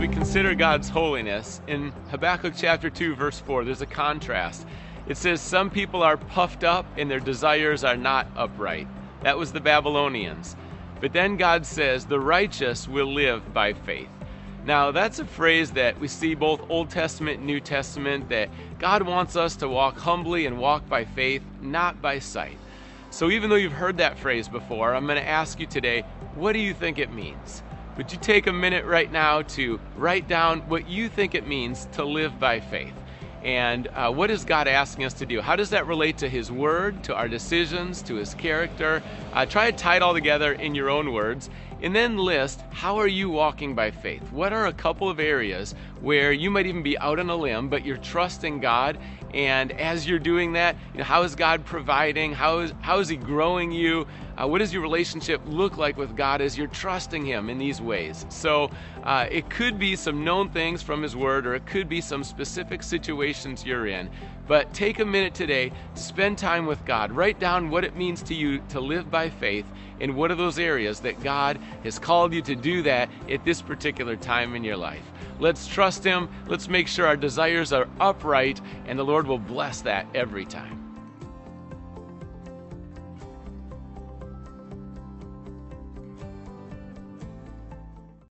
we consider God's holiness, in Habakkuk chapter 2, verse 4, there's a contrast. It says, some people are puffed up and their desires are not upright. That was the Babylonians. But then God says, the righteous will live by faith. Now, that's a phrase that we see both Old Testament and New Testament, that God wants us to walk humbly and walk by faith, not by sight. So even though you've heard that phrase before, I'm going to ask you today, what do you think it means? Would you take a minute right now to write down what you think it means to live by faith? And what is God asking us to do? How does that relate to His Word, to our decisions, to His character? Try to tie it all together in your own words. And then list, how are you walking by faith? What are a couple of areas where you might even be out on a limb, but you're trusting God? And as you're doing that, how is God providing? How is He growing you? What does your relationship look like with God as you're trusting Him in these ways? So it could be some known things from His Word, or it could be some specific situations you're in. But take a minute today, spend time with God. Write down what it means to you to live by faith, and what are those areas that God has called you to do that at this particular time in your life. Let's trust Him. Let's make sure our desires are upright, and the Lord will bless that every time.